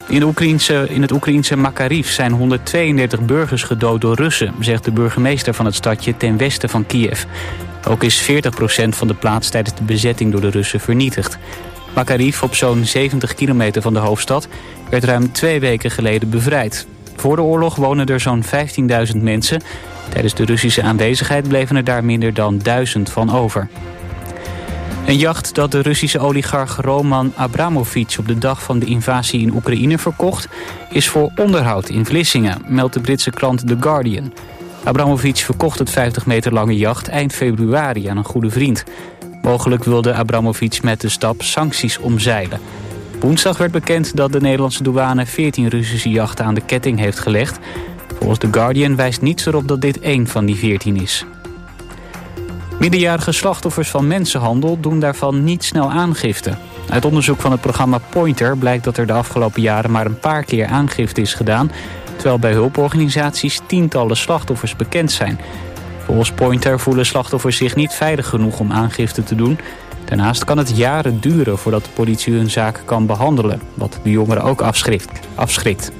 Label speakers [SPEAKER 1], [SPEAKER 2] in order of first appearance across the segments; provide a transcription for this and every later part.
[SPEAKER 1] In het Oekraïense Makariv zijn 132 burgers gedood door Russen, zegt de burgemeester van het stadje ten westen van Kiev. Ook is 40% van de plaats tijdens de bezetting door de Russen vernietigd. Makariv, op zo'n 70 kilometer van de hoofdstad, werd ruim 2 weken geleden bevrijd. Voor de oorlog wonen er zo'n 15.000 mensen. Tijdens de Russische aanwezigheid bleven er daar minder dan 1000 van over. Een jacht dat de Russische oligarch Roman Abramovich op de dag van de invasie in Oekraïne verkocht, is voor onderhoud in Vlissingen, meldt de Britse krant The Guardian. Abramovich verkocht het 50 meter lange jacht eind februari aan een goede vriend. Mogelijk wilde Abramovich met de stap sancties omzeilen. Woensdag werd bekend dat de Nederlandse douane 14 Russische jachten aan de ketting heeft gelegd. Volgens The Guardian wijst niets erop dat dit één van die 14 is. Minderjarige slachtoffers van mensenhandel doen daarvan niet snel aangifte. Uit onderzoek van het programma Pointer blijkt dat er de afgelopen jaren maar een paar keer aangifte is gedaan, terwijl bij hulporganisaties tientallen slachtoffers bekend zijn. Volgens Pointer voelen slachtoffers zich niet veilig genoeg om aangifte te doen. Daarnaast kan het jaren duren voordat de politie hun zaak kan behandelen, wat de jongeren ook afschrikt.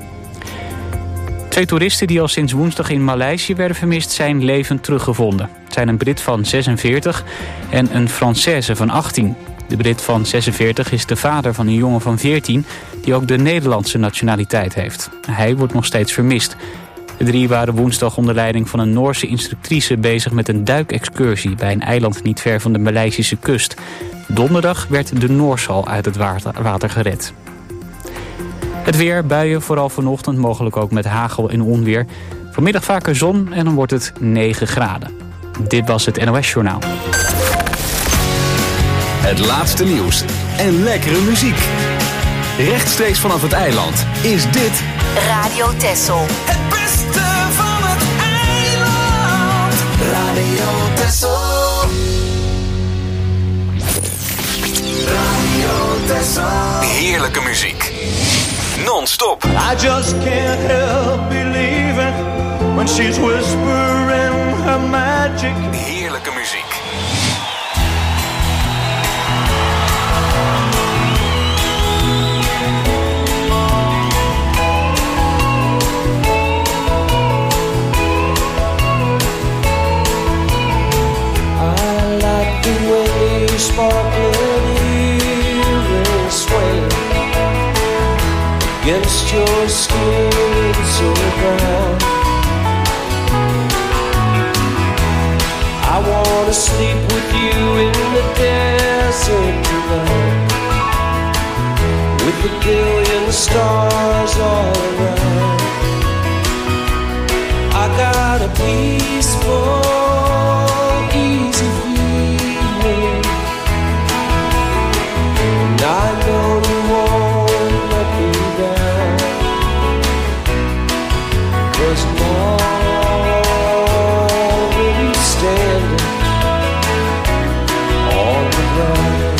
[SPEAKER 1] 2 toeristen die al sinds woensdag in Maleisië werden vermist zijn levend teruggevonden. Het zijn een Brit van 46 en een Française van 18. De Brit van 46 is de vader van een jongen van 14 die ook de Nederlandse nationaliteit heeft. Hij wordt nog steeds vermist. De 3 waren woensdag onder leiding van een Noorse instructrice bezig met een duikexcursie bij een eiland niet ver van de Maleisische kust. Donderdag werd de Noorshal uit het water gered. Het weer, buien, vooral vanochtend, mogelijk ook met hagel en onweer. Vanmiddag vaker zon en dan wordt het 9 graden. Dit was het NOS Journaal.
[SPEAKER 2] Het laatste nieuws en lekkere muziek. Rechtstreeks vanaf het eiland is dit
[SPEAKER 3] Radio Texel.
[SPEAKER 4] Het beste van het eiland. Radio Texel. Radio Texel.
[SPEAKER 2] heerlijke muziek. Non-stop.
[SPEAKER 5] I just can't help believing when she's whispering her magic.
[SPEAKER 2] Heerlijke muziek.
[SPEAKER 5] I like the way sparkling earrings sway against your skin so brown. I wanna sleep with you in the desert tonight, with a billion stars all around. I got a peaceful, easy feeling, and I know you won't let me down, 'cause I'm already standing on the ground.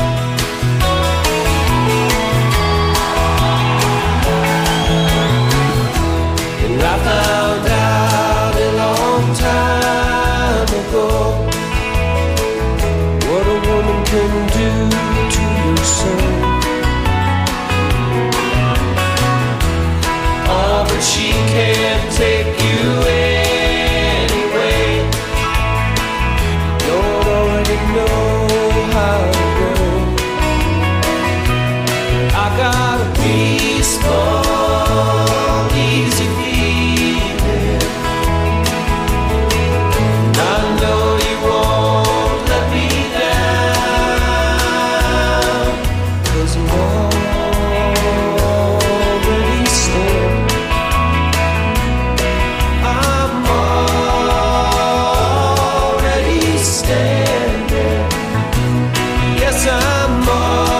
[SPEAKER 5] And I found out a long time ago what a woman can do to your soul. Oh, but she can't take you anyway. Don't already know how to go. I got a peaceful, easy feeling. I know you won't let me down, 'cause I'm already standing. I'm already standing. Yes, I'm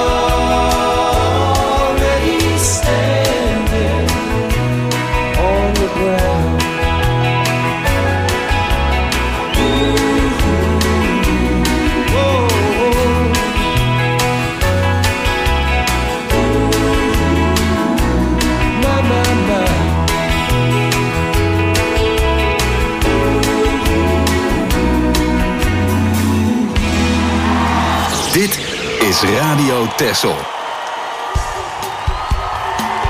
[SPEAKER 5] already standing on the ground.
[SPEAKER 2] Dit is Radio Texel.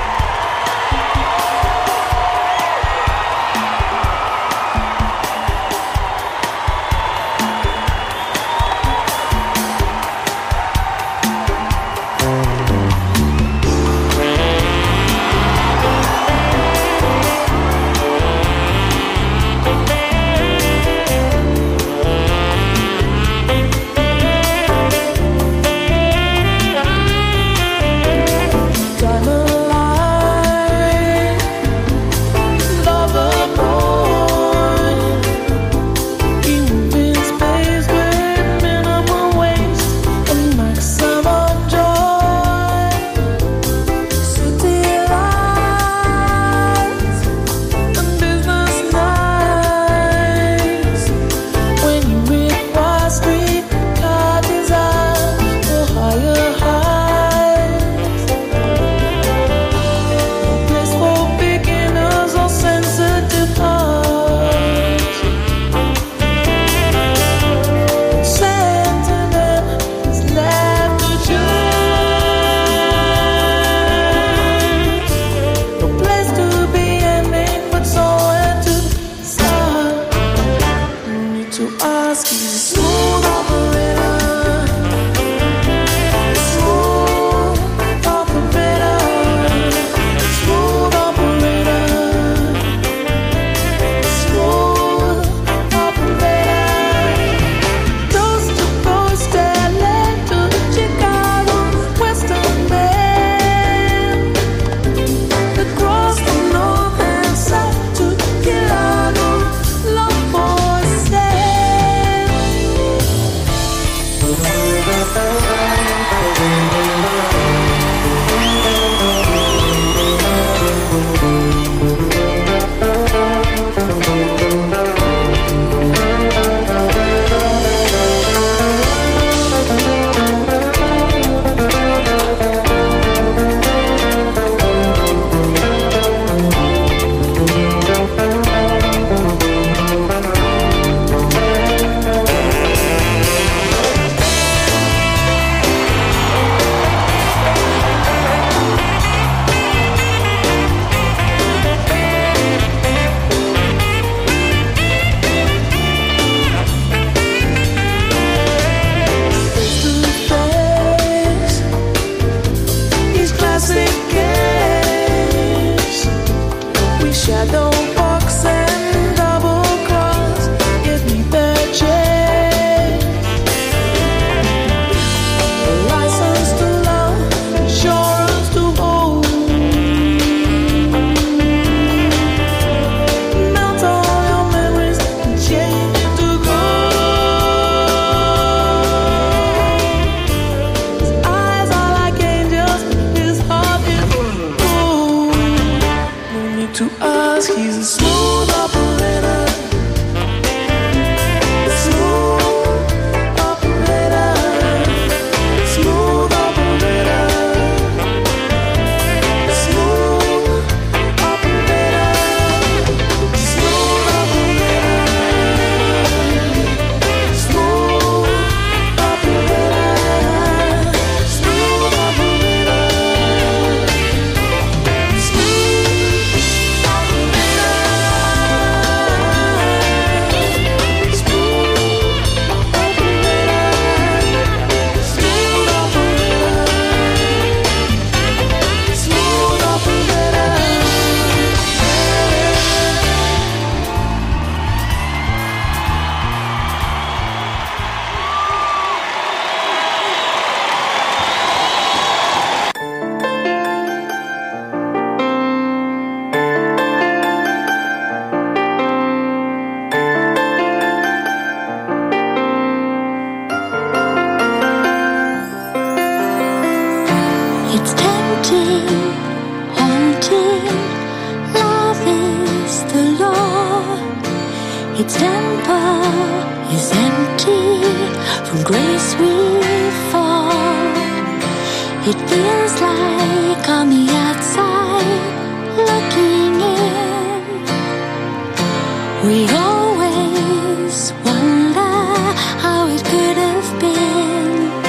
[SPEAKER 4] 'cause he's a smooth operator. Smooth operator. Smooth operator. Smooth operator. Smooth operator. Smooth operator. Smooth operator.
[SPEAKER 3] It's tempting, haunting, love is the law. Its temper is empty, from grace we fall. It feels like on the outside, looking in, we always wonder how it could have been.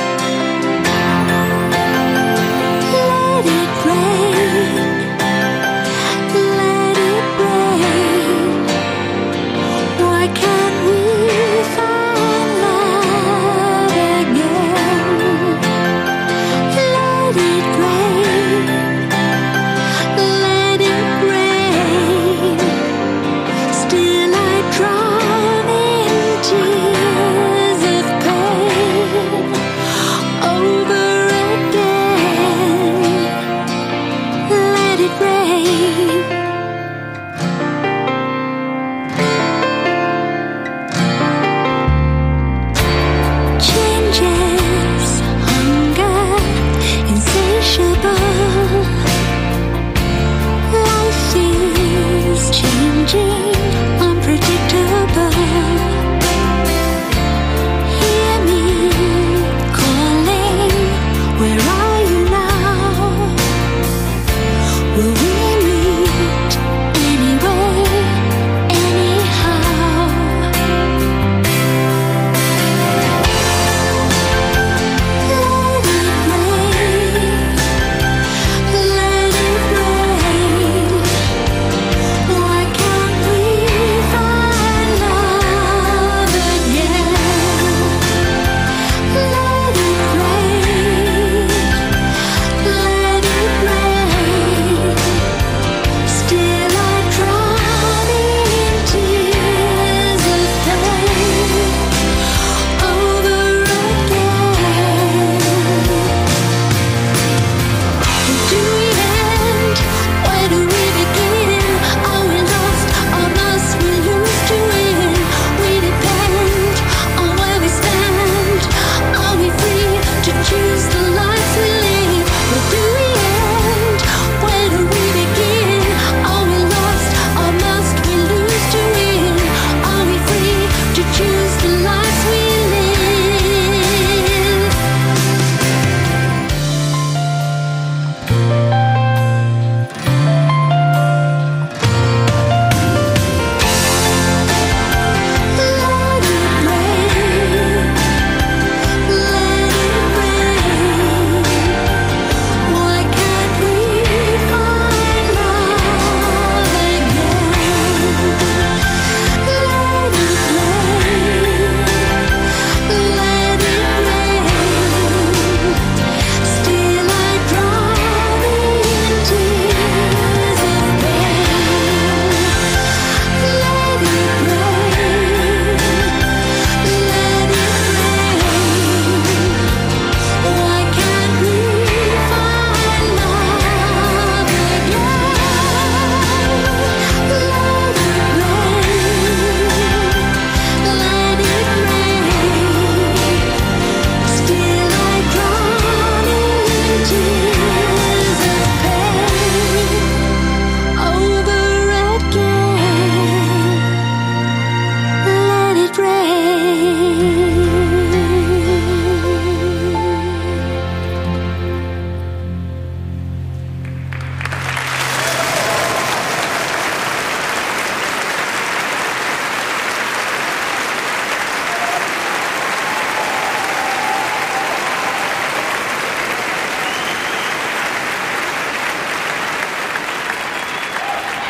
[SPEAKER 3] Let it rain, let it rain. Why can't we find love again? Let it rain, let it rain. Still I drown in tears of pain over again. Let it rain. Changes, hunger, insatiable. Life is changing, unpredictable. Hear me calling, where are you now? Will we meet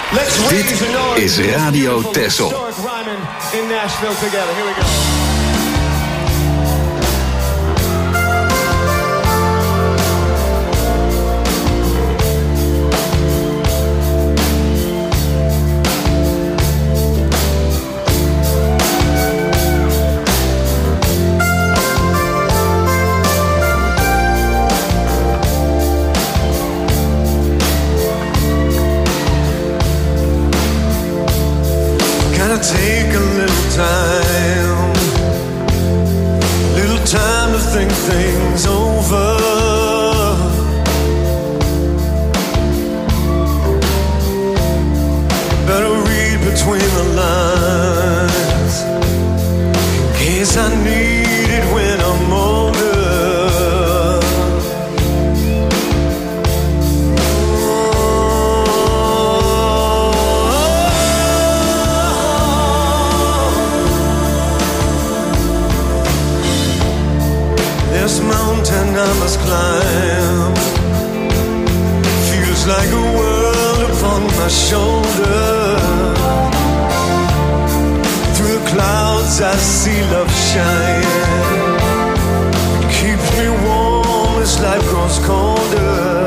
[SPEAKER 2] Dit is Radio Texel.
[SPEAKER 5] In Nashville together. Here we go.
[SPEAKER 6] Take a little time to think things over. Better read between the lines in case I need it when I'm older. Mountain I must climb. Feels like a world upon my shoulder. Through the clouds I see love shine. It keeps me warm as life grows colder.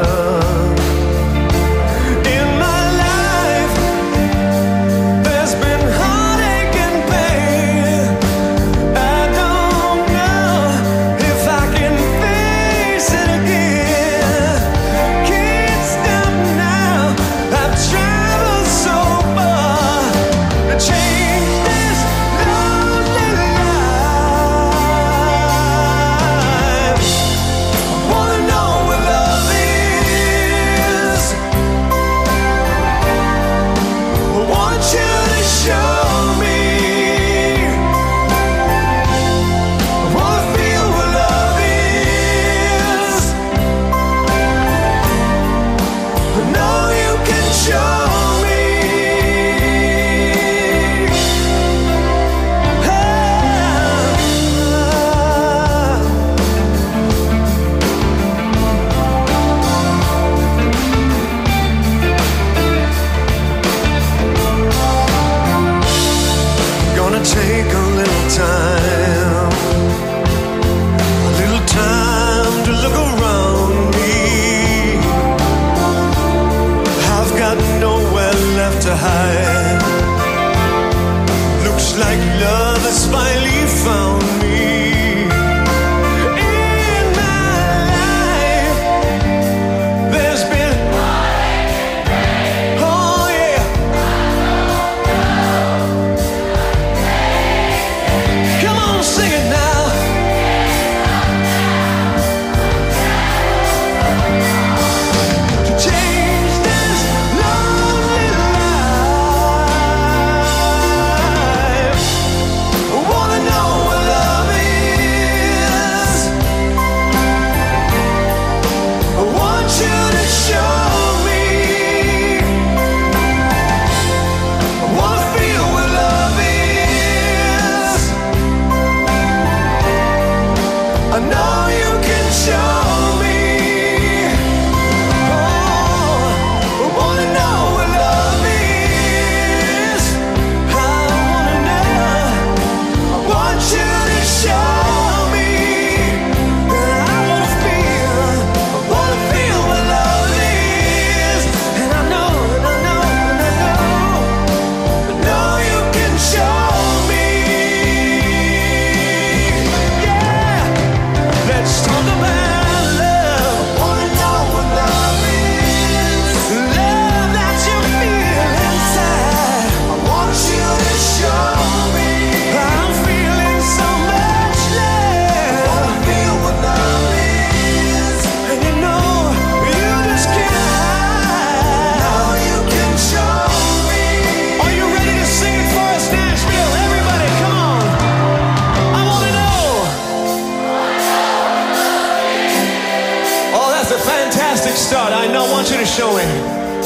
[SPEAKER 5] Start. I now want you to show it.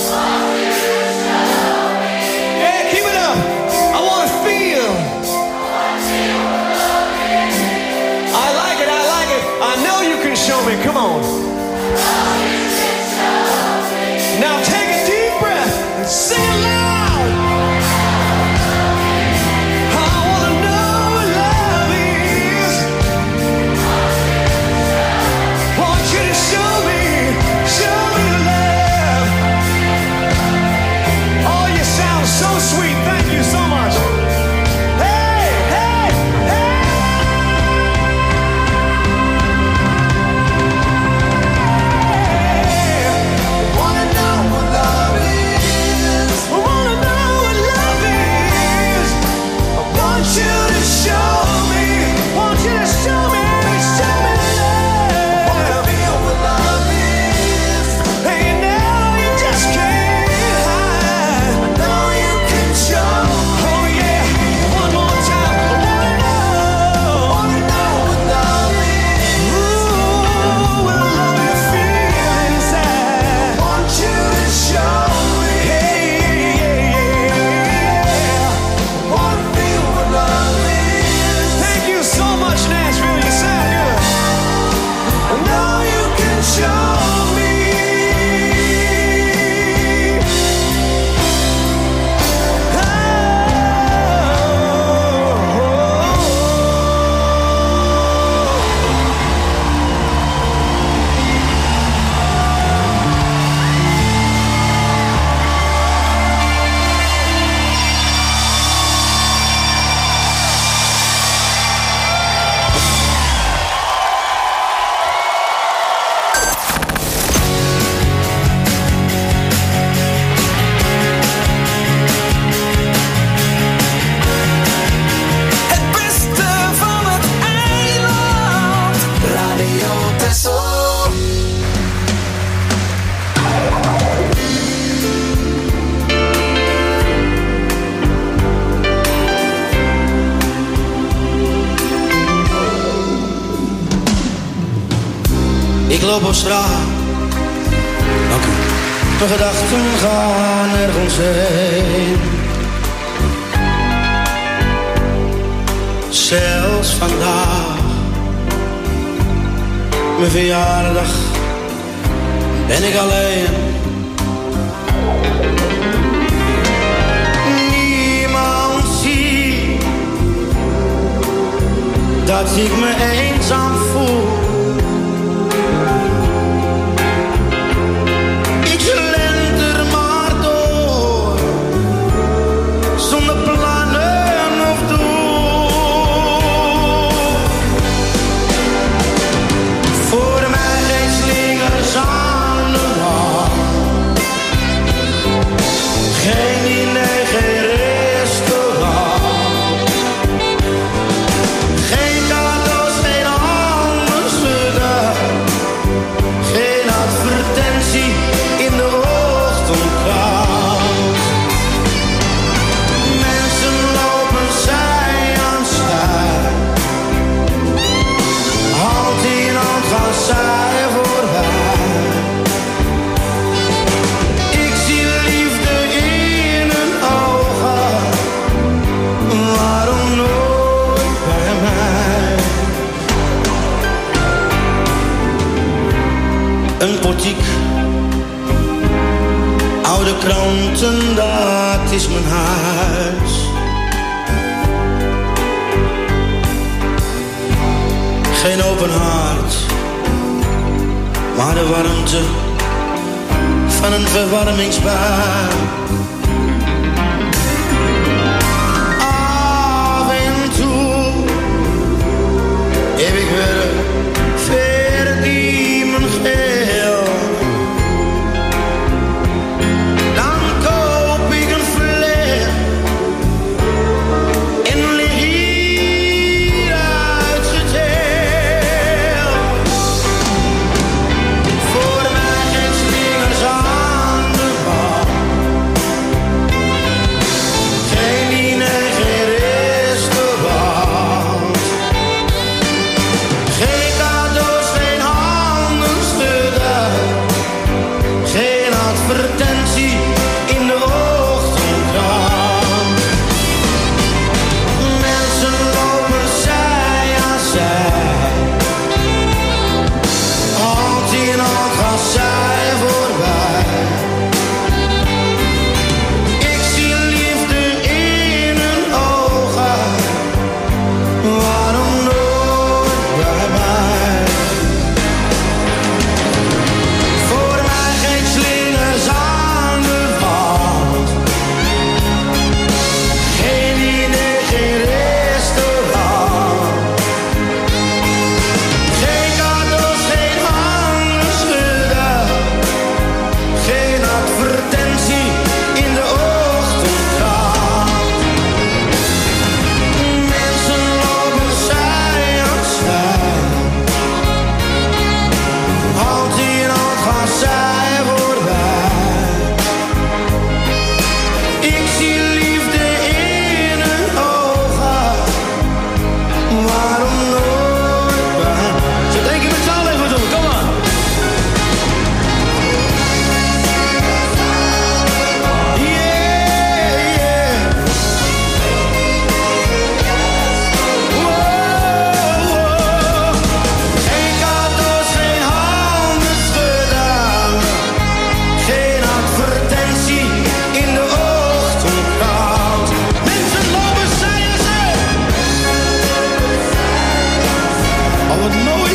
[SPEAKER 5] Yeah, keep it up. I want to feel. I like it. I like it. I know you can show me. Come on. Now take a deep breath and sing it loud.
[SPEAKER 7] loop op straat. Dank u. Mijn gedachten gaan nergens heen. Zelfs vandaag, mijn verjaardag, ben ik alleen. Niemand ziet dat ik me eenzaam voel. Ik slenter maar door, zonder plannen of doel. Voor mij geen slingers aan de wand, geen diner, geen restaurant, geen cadeaus, geen handen schudden, geen advertentie in de ochtendkrant. Mensen lopen zij aan zij, hand in hand gaan zij voorbij. Ik zie liefde in hun ogen, waarom nooit bij mij? Een portiek, oude kranten, dat is mijn huis. Geen open haard, maar de warmte van een verwarmingsbui. Af en toe heb ik weer verdien mijn geld. Dan koop ik een fles en lig hier uitgeteld. Voor mij geen slingers aan de wand, geen diner, geen restaurant, geen cadeaus, geen handen schudden, geen advertentie in de ochtendkrant. Mensen lopen zij aan zij, hand in hand gaan zij voorbij. Ik zie liefde in hun ogen, waarom nooit bij mij? Voor mij geen slingers aan de wand, geen diner, geen restaurant, geen cadeaus, geen handen schudden, geen advertentie in de ochtendkrant. Mensen lopen zij aan zij, hand in hand gaan zij voorbij. Ik zie liefde in hun ogen, waarom nooit bij? Zo denk ik met z'n allen even doen, kom maar. Yeah, yeah. Wow, wow. Geen cadeaus, geen handen schudden, geen advertentie in de ochtendkrant. Mensen lopen zij en zij. Oh, wat mooi.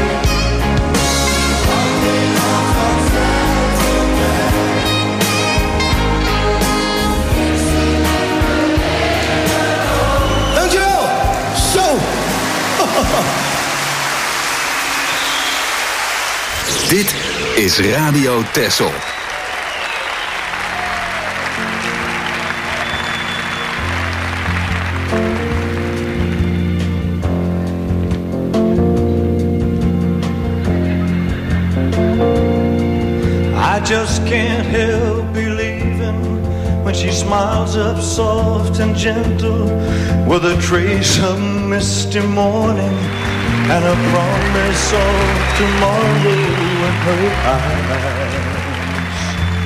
[SPEAKER 7] Dankjewel. Zo.
[SPEAKER 2] Dit is Radio Texel.
[SPEAKER 5] I just can't help believing when she smiles up soft and gentle with a trace of misty morning and a promise of tomorrow in her eyes.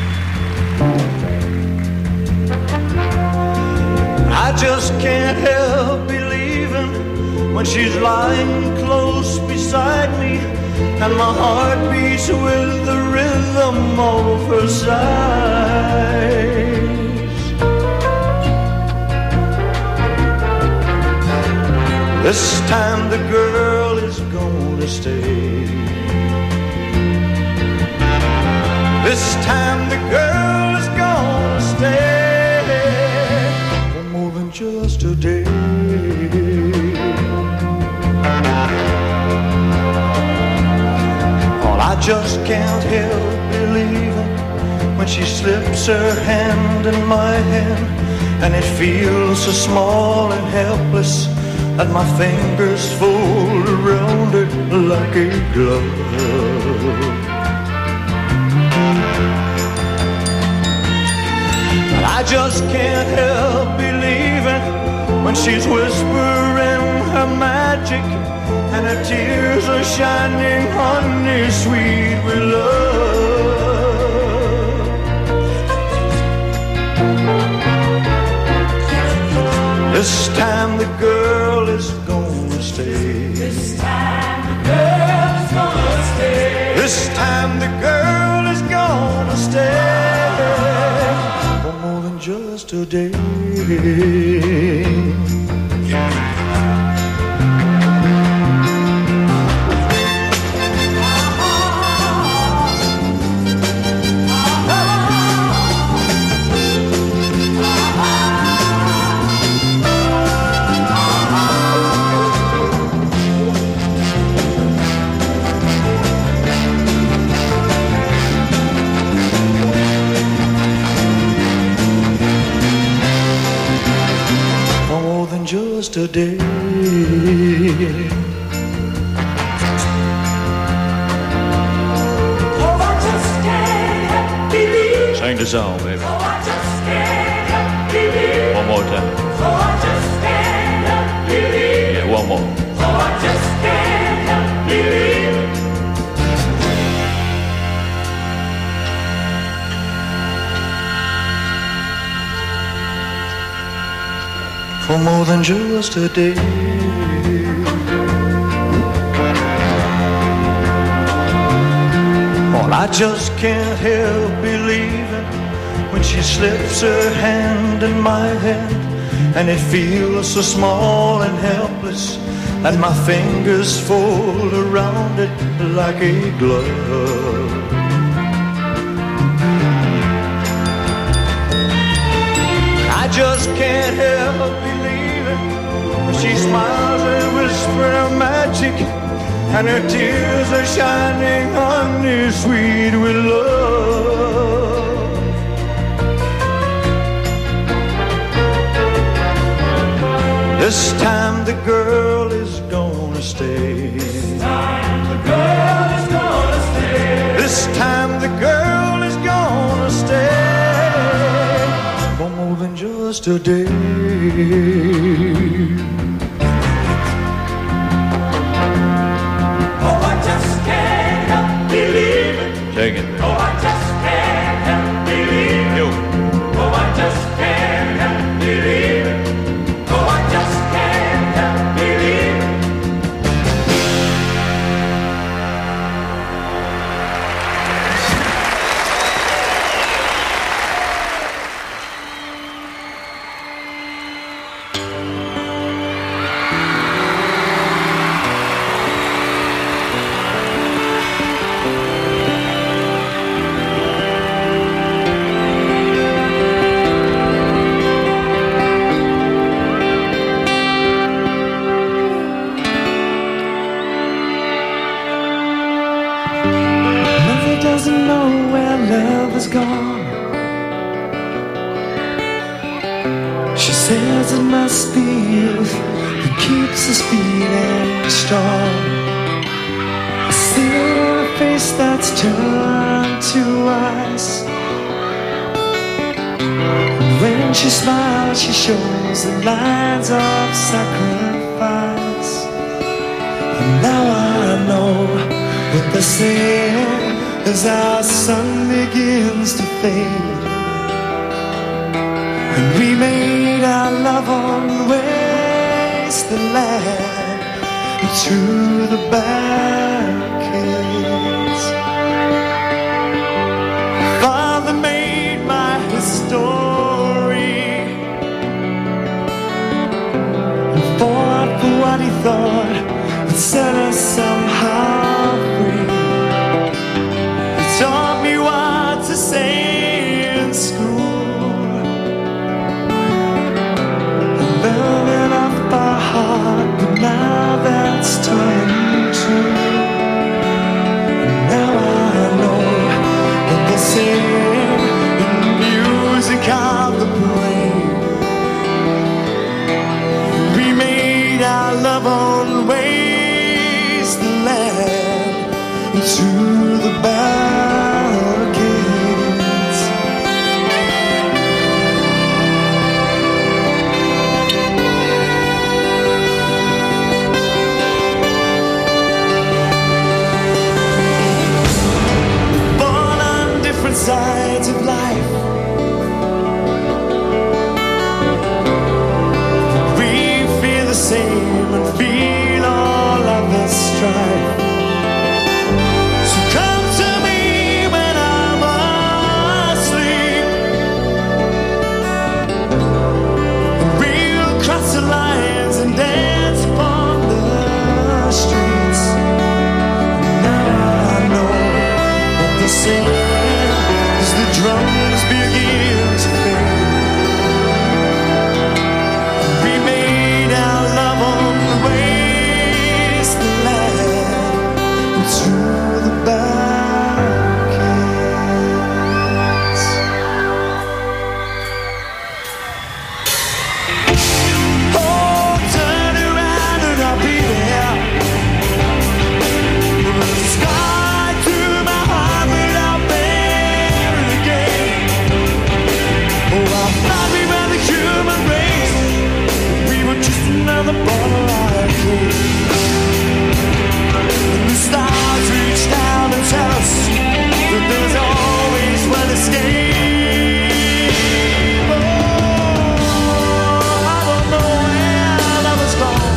[SPEAKER 5] I just can't help believing when she's lying close beside me, and my heart beats with the rhythm of her sighs. This time the girl is gonna stay. This time the girl is gonna stay for more than just a day. I just can't help believing when she slips her hand in my hand, and it feels so small and helpless that my fingers fold around it like a glove. But I just can't help believing when she's whispering her magic, and her tears are shining honey sweet with love. This time the girl is gonna stay. This time the girl is gonna stay. This time the girl is gonna stay for more than just a day. Just a day. Oh, I just can't believe. Sing the song, baby. Oh, I just can't believe. One more time. Oh, I just can't believe. Yeah, one more. Oh, I just can't believe. For more than just a day. Well, I just can't help believing when she slips her hand in my hand, and it feels so small and helpless that my fingers fold around it like a glove. I just can't help believing when she smiles and whispers her magic, and her tears are shining honey sweet with love. This time the girl is gonna stay. This time the girl is gonna stay. This time the girl is gonna stay for more than just a day. Oh, I just can't help believing. Take it. Oh, I just can't help believing. You. Oh, I just can't help believing. Oh, I just can't help believing.
[SPEAKER 4] Doesn't know where love has gone. She says it must be youth that keeps us feeling strong. I see it on her face that's turned to ice. When she smiles, she shows the lines of sacrifice. And Now I know what they're saying as our sun begins to fade, and we made our love on wasteland to the barricades. Father made my history and fought for what he thought would set us somehow free. He taught me what to say in school, and learning off by heart, but now that's time true. Now I know that they say in music of the brain, we made our love on wasteland to the barricades. Born on different sides of life, we feel the same and feel all of the strife. So come to me when I'm asleep, and we'll cross the lines and dance upon the streets. Now I know what they're saying as the drums begin to fade. We made our love on the wasteland to the barricades. Oh, turn around and I'll be there. From the sky to my heart without bear again. Oh, I'll fly around the human race. We were just another borderline case. And the stars reach down and tell us that there's always one escape. Oh, I don't know where love has gone.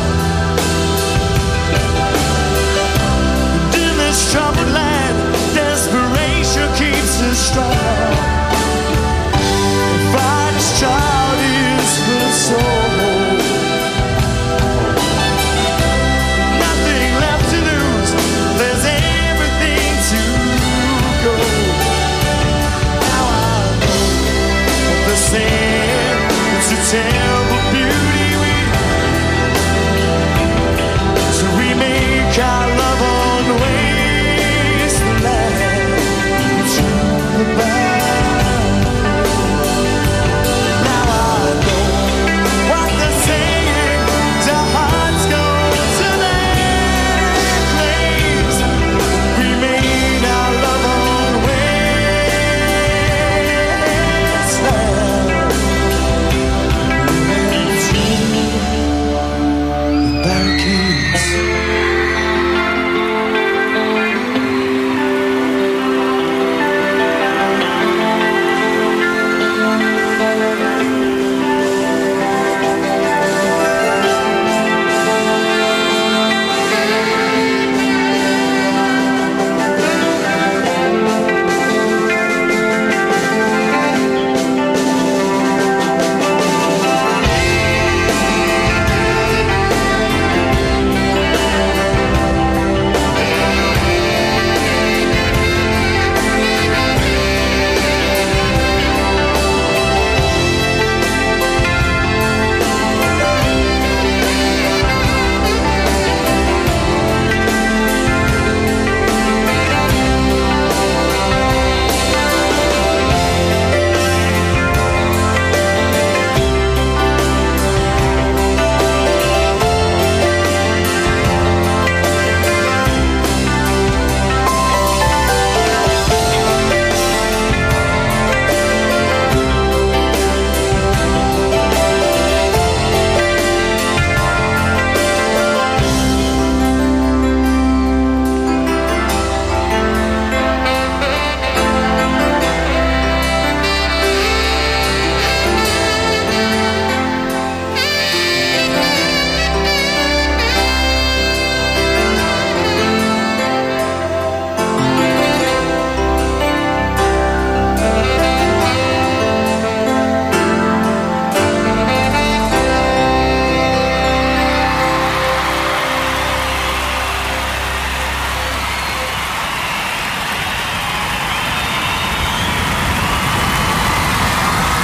[SPEAKER 4] And in this troubled land, desperation keeps us strong. Fight's child is for the soul. Nothing left to lose, there's everything to go. Now I know what they're saying, it's a terrible beauty we have. So we make our love on the wasteland to the barricades. Now I know what they're saying, our hearts go to their graves. We made our love on wasteland.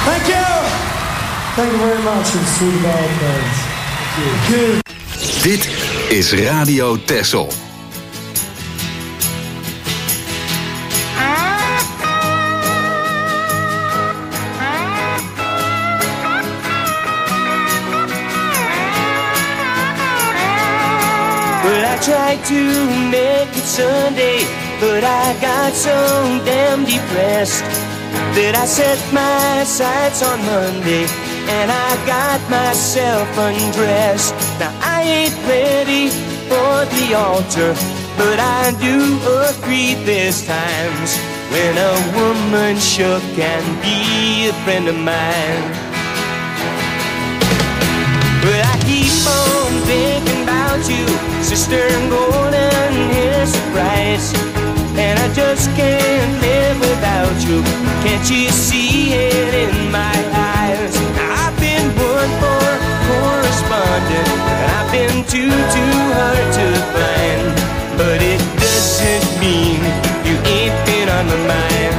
[SPEAKER 4] Thank you! Thank you very much. And see you bad guys. Thank you.
[SPEAKER 2] Dit is Radio Texel.
[SPEAKER 8] Well, I tried to make it Sunday, but I got so damn depressed that I set my sights on Monday and I got myself undressed. Now I ain't ready for the altar, but I do agree there's times when a woman sure can be a friend of mine. But I keep on thinking about you, sister, golden hair surprise, and I just can't live without you. Can't you see it in my eyes? I've been one for correspondent, I've been too hard to find, but it doesn't mean you ain't been on my mind.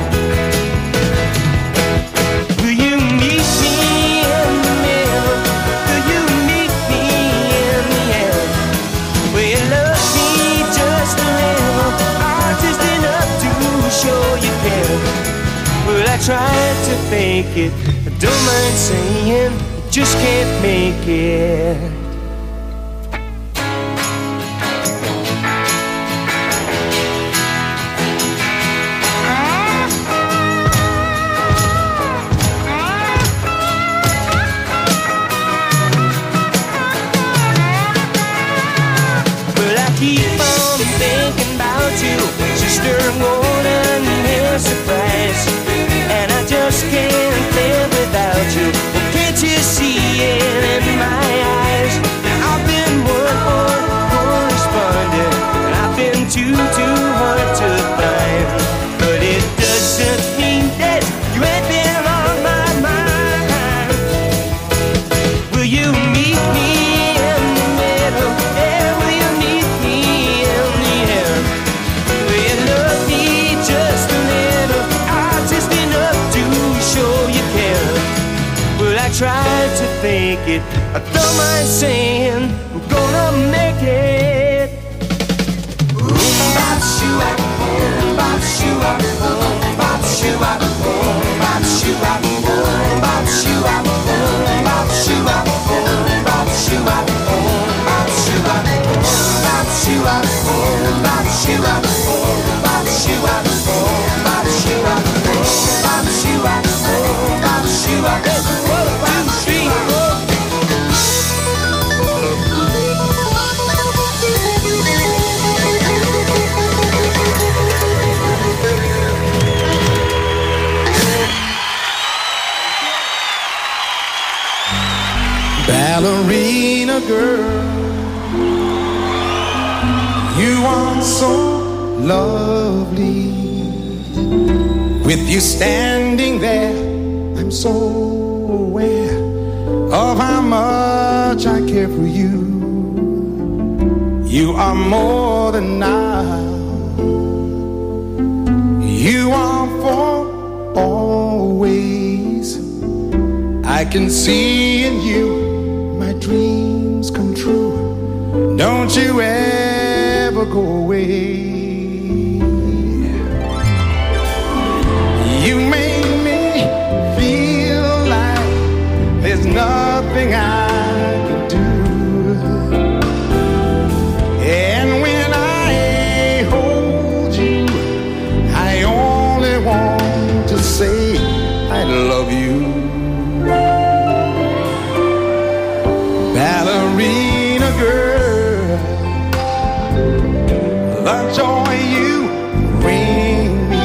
[SPEAKER 8] Will you meet me in the middle? Will you meet me in the end? Will you love me just a little, or just enough to show you care? Well, I tried to fake it, I don't mind saying, just can't make it. Well, I keep on thinking about you, sister, golden hair surprise, and I just can't live without you. Well, can't you see it in my eyes? I've been one for correspondent, and I've been too hard to find, but it doesn't mean that you ain't been on my mind. Will you meet me in the middle? Yeah, will you meet me in the end? Will you love me just a little, or just enough to show you care? Well, I tried to fake it, I don't mind saying I'm gonna make it. Boom, bop, shoo-wop, boom, bop, shoo-wop, boom, bop, shoo-wop, boom, bop, shoo-wop, boom, bop, shoo-wop, boom, bop, shoo-wop, boom, bop, shoo-wop, boom, bop, shoo-wop, boom, bop, shoo-wop, boom, bop, shoo-wop, boom, bop, shoo-wop, boom, bop, shoo-wop, boom, bop, shoo-wop, boom, bop, shoo-wop. 1, 2, 3, 4.
[SPEAKER 7] Ballerina girl, you are so lovely. With you standing there, I'm so aware of how much I care for you. You are more than now. You are for always. I can see in you my dreams come true. Don't you ever go away. You make me feel like there's nothing I can do. And when I hold you, I only want to say I love you. Ballerina girl, the joy you bring me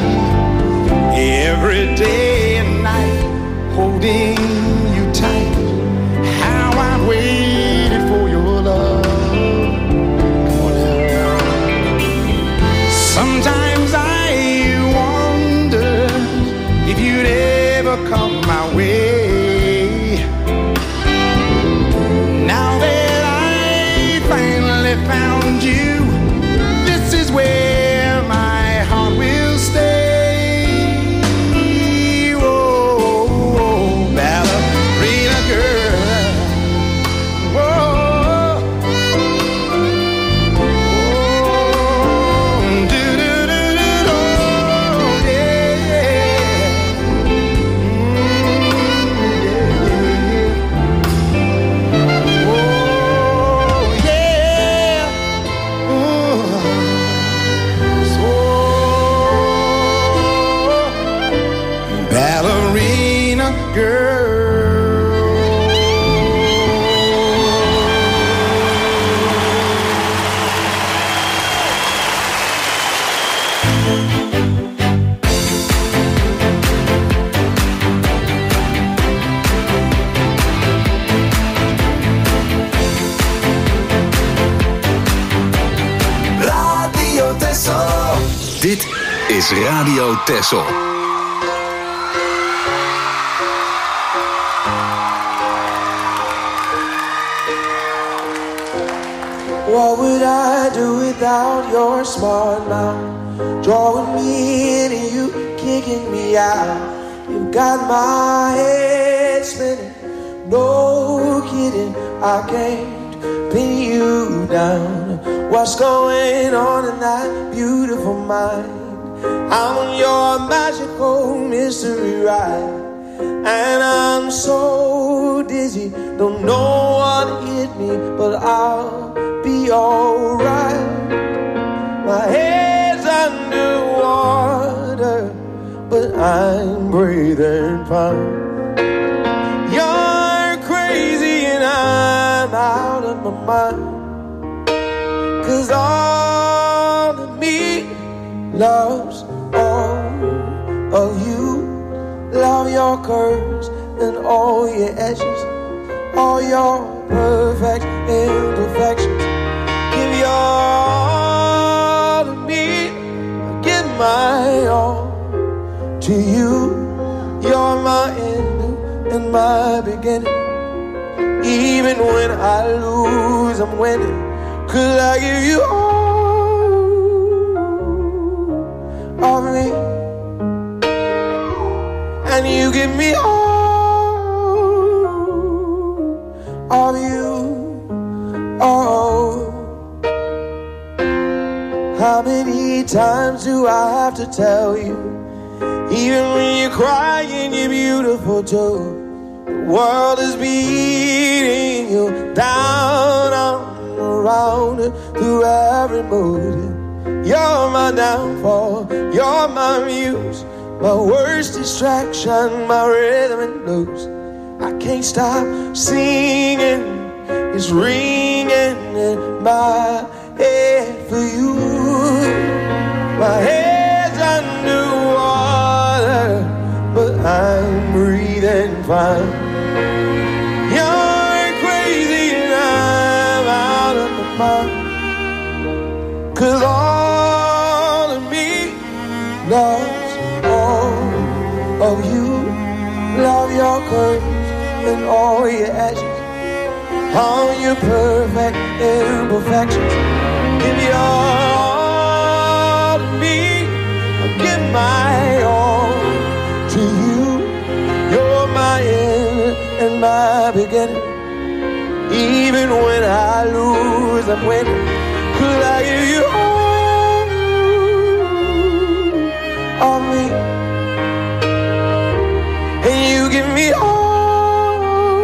[SPEAKER 7] every day and night, holding you tight. How I waited for your love. Come on now. Sometimes I wonder if you'd ever come my way. Found you, this is where my heart will stay. Oh, oh, oh.
[SPEAKER 2] Dit is Radio Texel.
[SPEAKER 9] What would I do without your smart mouth? Drawing me in and you kicking me out. You got my head spinning. No kidding, I can't pin you down. What's going on in that beautiful mind? I'm on your magical mystery ride, and I'm so dizzy, don't know what hit me, but I'll be alright. My head's underwater, but I'm breathing fine. You're crazy and I'm out of my mind, 'cause all of me loves all of you. Love your curves and all your edges, all your perfect imperfections. Give your all to me, I give my all to you. You're my end and my beginning. Even when I lose, I'm winning, 'cause I give you all of me, and you give me all of you. Oh, how many times do I have to tell you? Even when you're crying, you're beautiful too. The world is beating you down, around, through every mood. You're my downfall, you're my muse, my worst distraction, my rhythm and blues. I can't stop singing, it's ringing in my head for you. My head's underwater, but I'm breathing fine. You're crazy and I'm out of my mind, 'cause all of me loves all of you. Love your curves and all your edges, all your perfect imperfections. Give your all to me, I give my all to you. You're my end and my beginning. Even when I lose, I'm winning, 'cause I give you all of me, and you give me all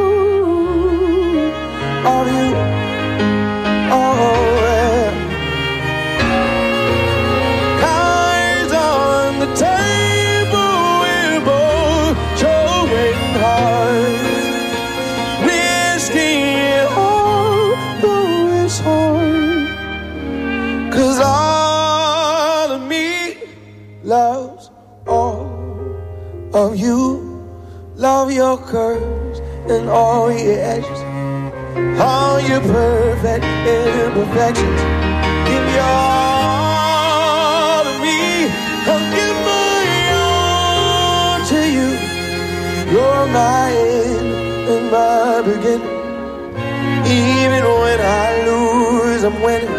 [SPEAKER 9] of you. Oh, yeah. Cards on the table, we're both showing hearts, risking it all, though it's hard, 'cause all of me loves all of you. Love your curves and all your edges, all your perfect imperfections. Give your all to me, I'll give my all to you. You're my end and my beginning. Even when I lose, I'm winning.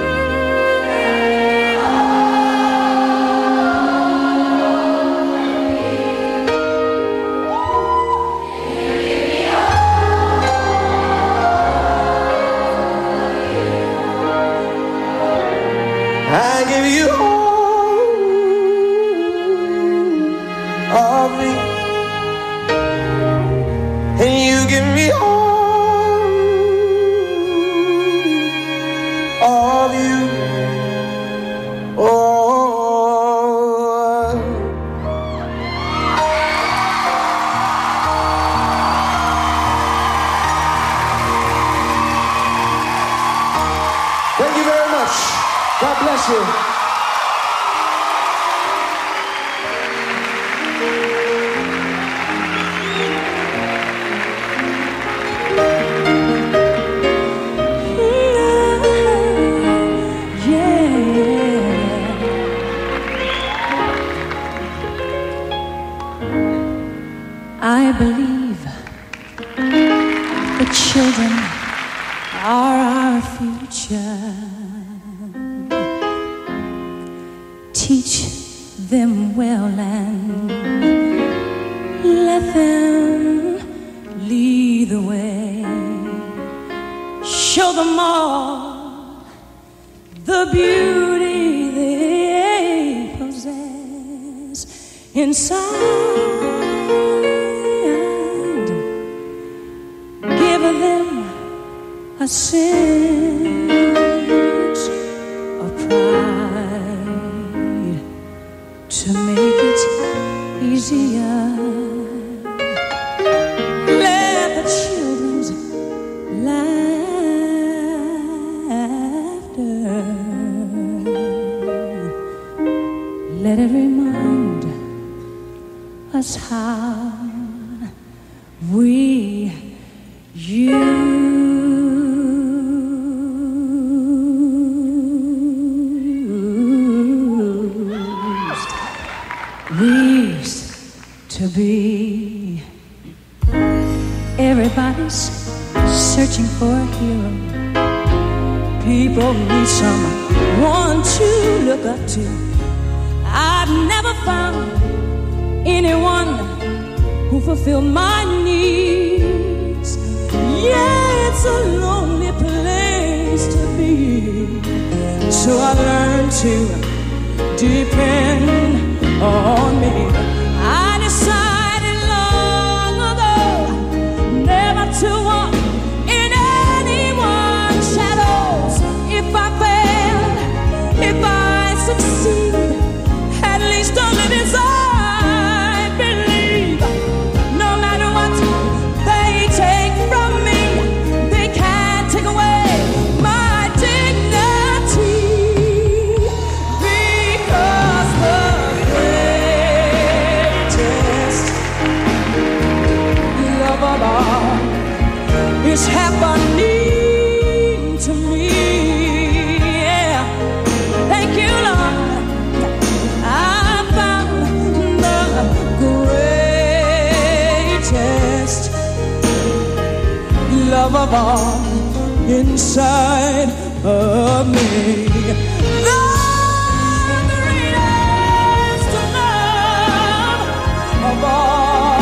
[SPEAKER 9] I give you all of me, and you give me all of you. bless you.
[SPEAKER 3] I believe the children are our future. Teach them well and let them lead the way. Show them all the beauty they possess inside. A sense of pride to make it easier. Let the children's laughter, let it remind us how we used to be. Everybody's searching for a hero. People need someone to look up to. I've never found anyone who fulfilled my needs. Yeah, it's a lonely place to be. So I learned to depend on me. I decided long ago never to walk in anyone's shadows. If I fail, if I succeed, at least I'll live as I believe. No matter what they take from me, they can't take away my dignity. Because the is happening to me. Yeah. Thank you, Lord. I found the greatest love of all inside of me. The greatest love of all.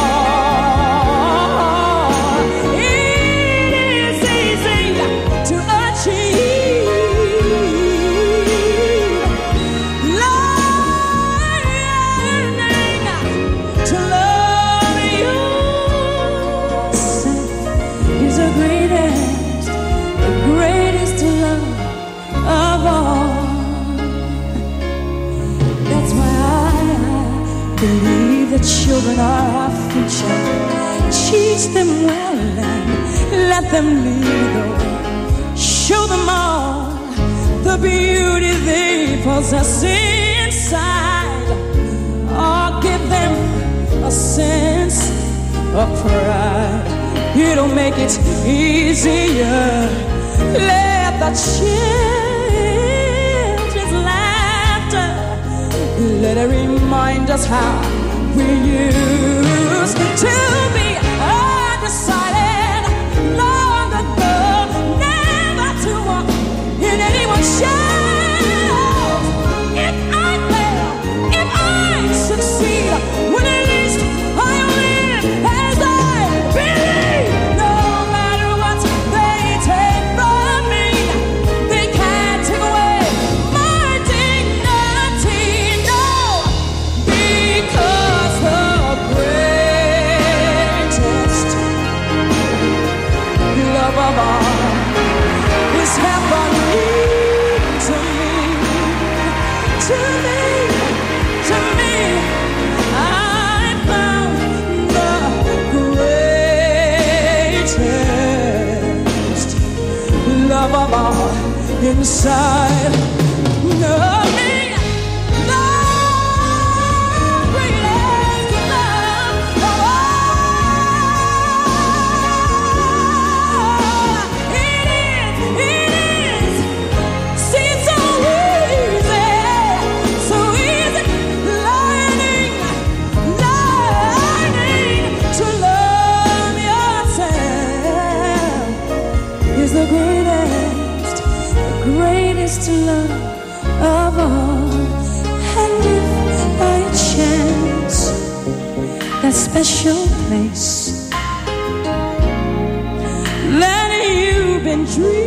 [SPEAKER 3] Believe the children are our future. Teach them well and let them lead the way. Show them all the beauty they possess inside. Or give them a sense of pride. It'll make it easier. Let the children's laughter, let it remind us how we used to be. I decided long ago never to walk in anyone's shadows. If I fail, if I succeed, well, at least I'll live as I believe. No matter what they take from me, they can't take away my dignity. No, because the greatest love of all is happening to me, to me, to me. I found the greatest love of all inside To love of all, and if by chance that special place that you've been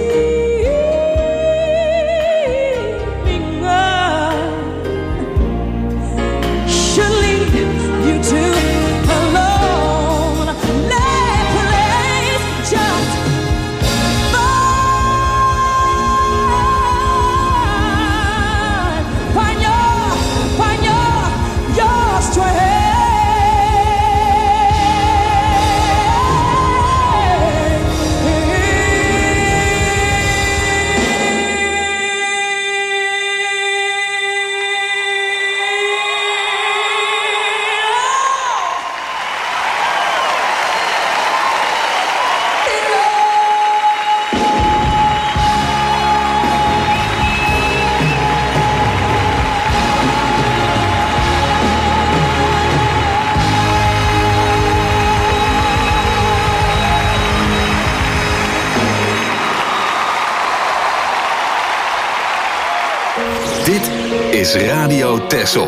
[SPEAKER 3] dreaming of should lead you to a lonely place, just
[SPEAKER 2] Dit is Radio Texel.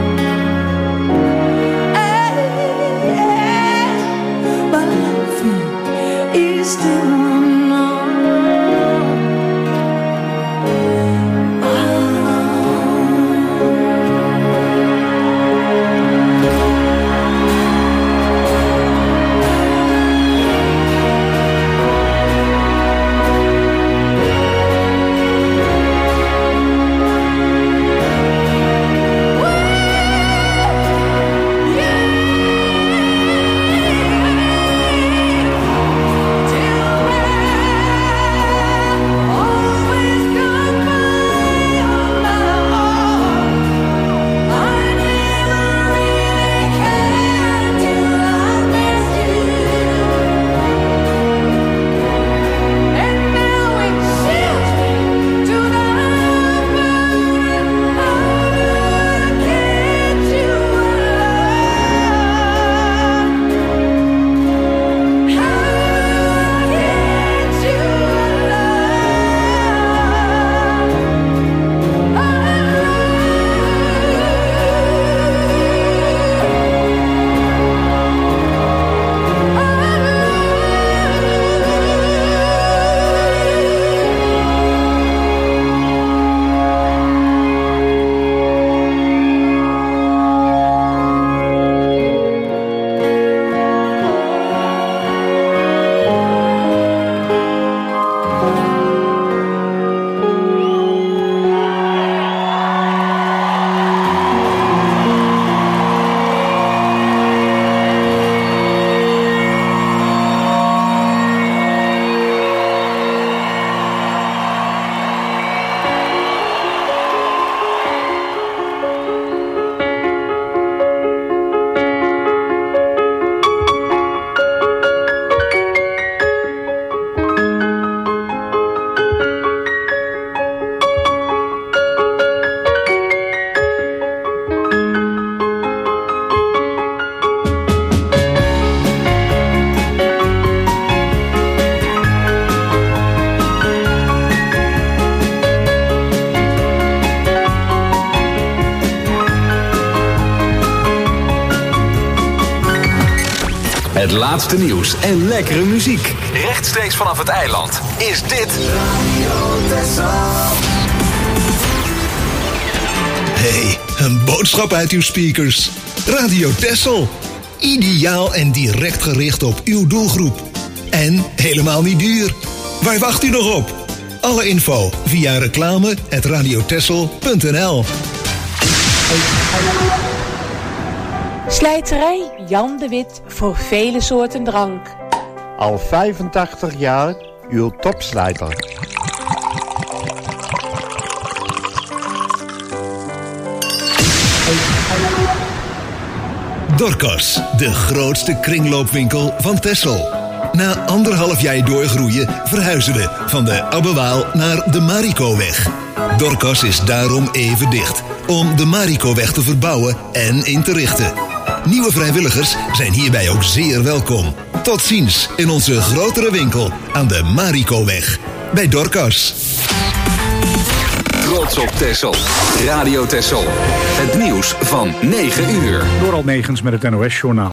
[SPEAKER 3] my love for you.
[SPEAKER 2] Het laatste nieuws en lekkere muziek. Rechtstreeks vanaf het eiland is dit Radio Texel.
[SPEAKER 10] Hey, een boodschap uit uw speakers. Radio Texel. Ideaal en direct gericht op uw doelgroep. En helemaal niet duur. Waar wacht u nog op? Alle info via reclame@radiotexel.nl.
[SPEAKER 11] Slijterij Jan de Wit voor vele soorten drank.
[SPEAKER 12] Al 85 jaar uw topslijter.
[SPEAKER 10] Dorcas, de grootste kringloopwinkel van Texel. Na 1,5 jaar doorgroeien verhuizen we van de Abbewaal naar de Marikoweg. Dorcas is daarom even dicht, om de Marikoweg te verbouwen en in te richten. Nieuwe vrijwilligers zijn hierbij ook zeer welkom. Tot ziens in onze grotere winkel aan de Marikoweg. Bij Dorcas.
[SPEAKER 2] Trots op Texel. Radio Texel. Het nieuws van 9 uur.
[SPEAKER 13] Door Almegens met het NOS-journaal.